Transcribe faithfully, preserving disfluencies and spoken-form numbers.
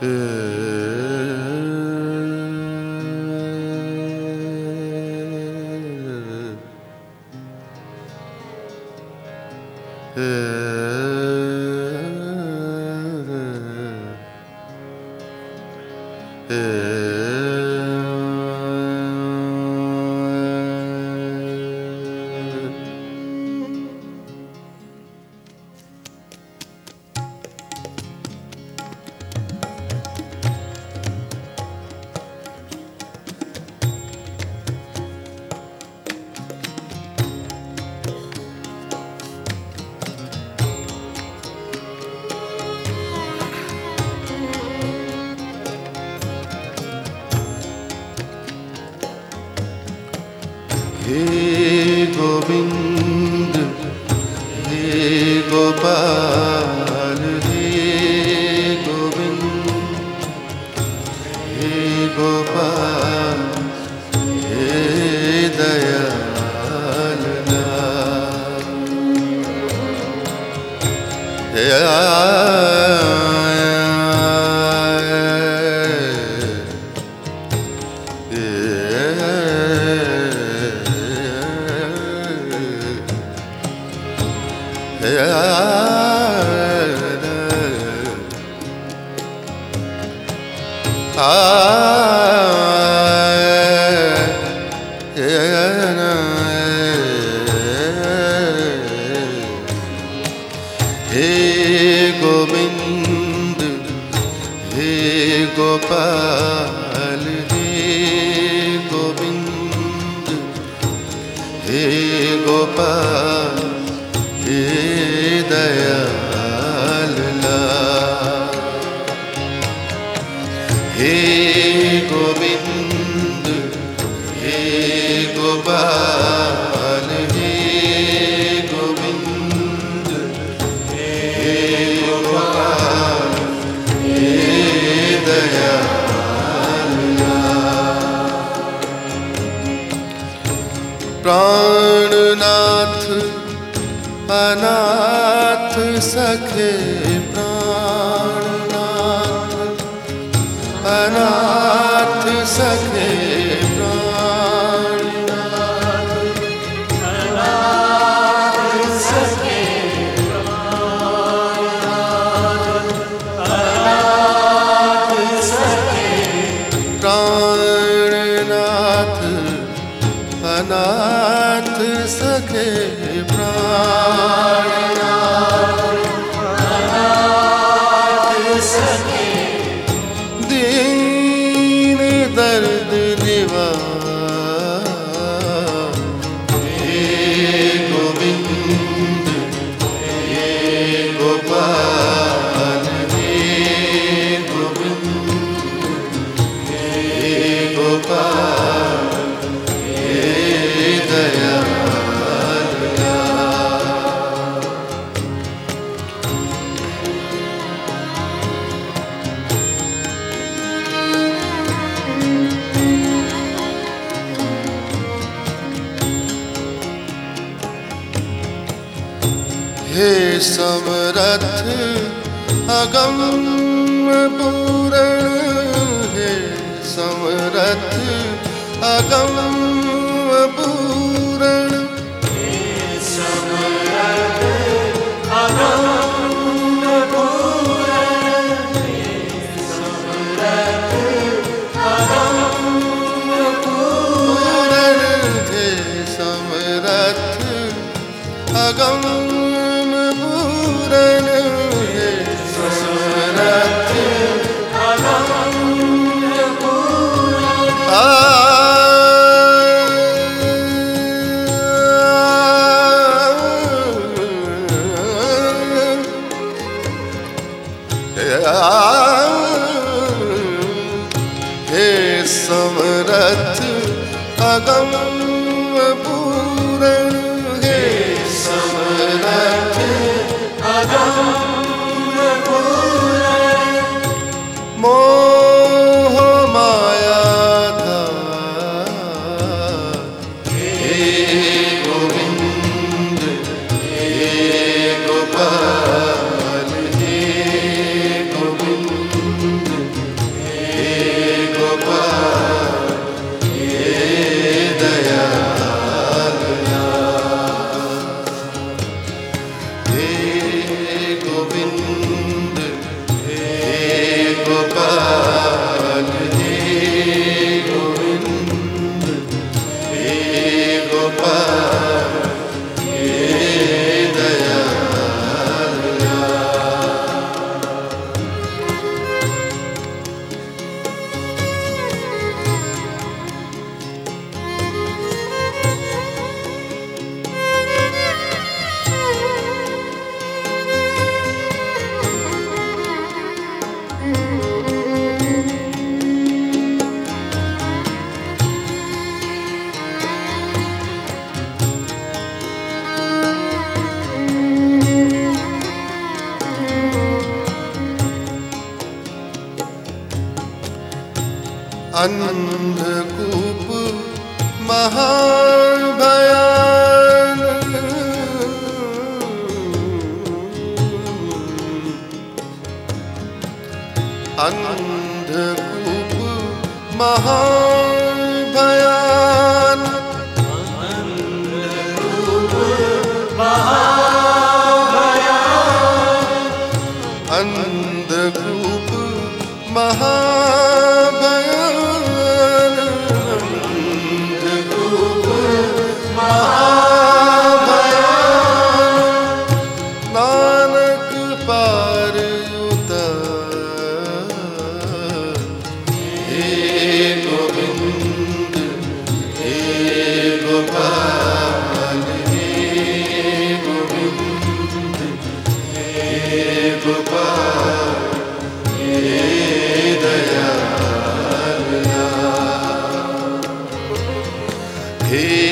हे गोविंद हे गोपाल हे गोविंद हे गोपाल हे दयाल हे हे गोविंद हे गोपाल हे गोविंद हे गोपाल हे दयाल हे गोविंद हे गोपाल हे गोविंद हे गोपाल हे दयाल प्राणनाथ अनाथ सखे प्राणनाथ अनाथ सखे प्राणनाथ अनाथ सखे प्राणनाथ अनाथ सखे प्राणनाथ अनाथ सखे प्राणनाथ अनाथ सखे दीन दर्द निवार हे गोविंद हे गोपाल हे गोविंद हे गोपाल हे दयाल हे समरथ अगम पूरण हे समरथ अगम पूरण समरथ अगम पूरण समरथ अगम पूरण हे समरथ अगम पूरण हे समरथ अगम पूरण हे समरथ अगम पूरण हे समरथ अंधकूप महाभयान, अंधकूप महाभयान, अंधकूप महाभयान, अंधकूप महाभयान, नानक पार उतार, हे गोविंद हे गोपाल, हे गोविंद हे गोपाल, हे दयाल, हे